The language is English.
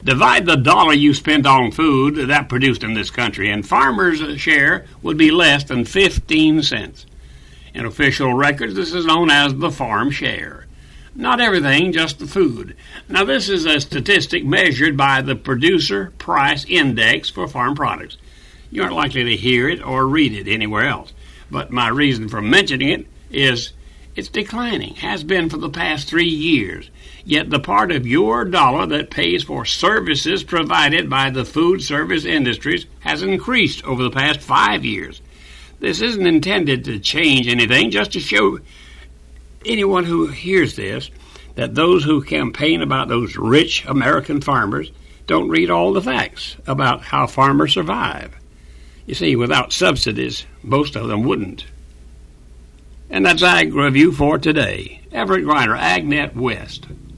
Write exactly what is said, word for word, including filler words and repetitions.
Divide the dollar you spent on food that produced in this country, and farmers' share would be less than fifteen cents. In official records, this is known as the farm share. Not everything, just the food. Now, this is a statistic measured by the Producer Price Index for farm products. You aren't likely to hear it or read it anywhere else. But my reason for mentioning it is it's declining, has been for the past three years. Yet the part of your dollar that pays for services provided by the food service industries has increased over the past five years. This isn't intended to change anything, just to show anyone who hears this that those who campaign about those rich American farmers don't read all the facts about how farmers survive. You see, without subsidies, most of them wouldn't. And that's Ag Review for today. Everett Griner, AgNet West.